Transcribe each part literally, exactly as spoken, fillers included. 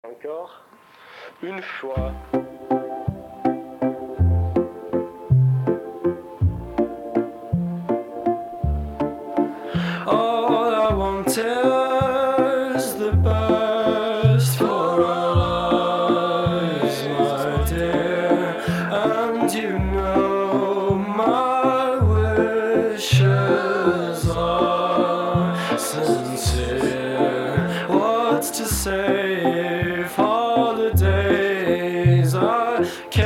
Encore une fois. All I want is the best for our lives, my dear. And you know my wishes are sincere. What's to say for the days I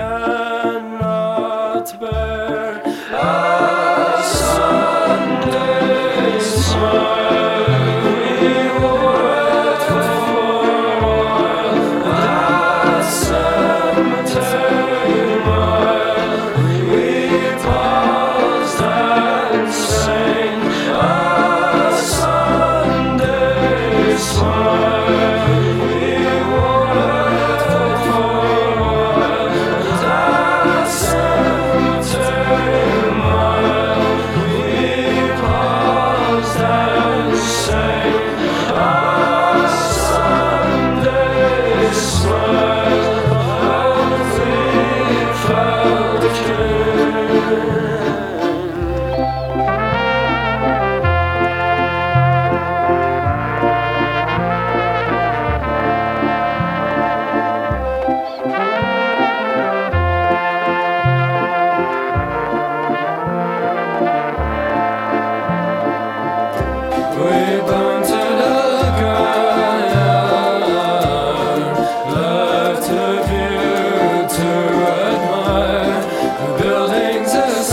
cannot bear? A Sunday smile we wait for a cemetery mile. We paused and sang a Sunday smile. We wait for a cemetery mile. We paused and sang a Sunday smile. And we felt good. We burned to the ground, left a view to admire, the buildings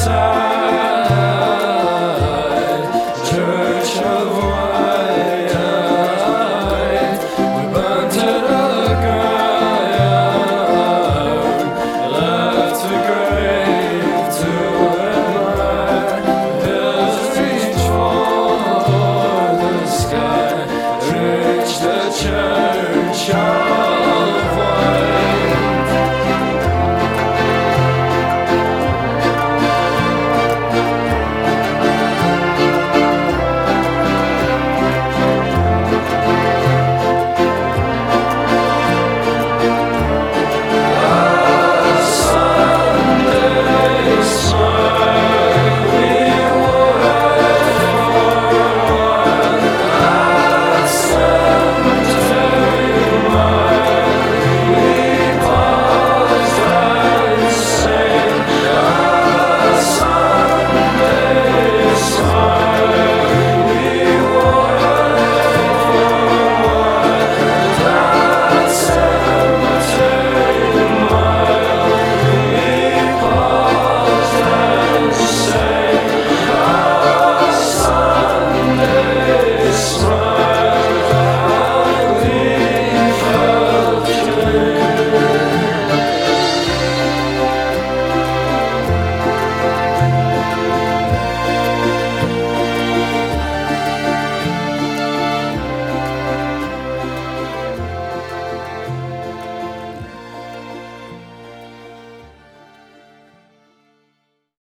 aside, church of white. We burned to the ground, left a grave to admire, the hills reach for the sky, reach the church.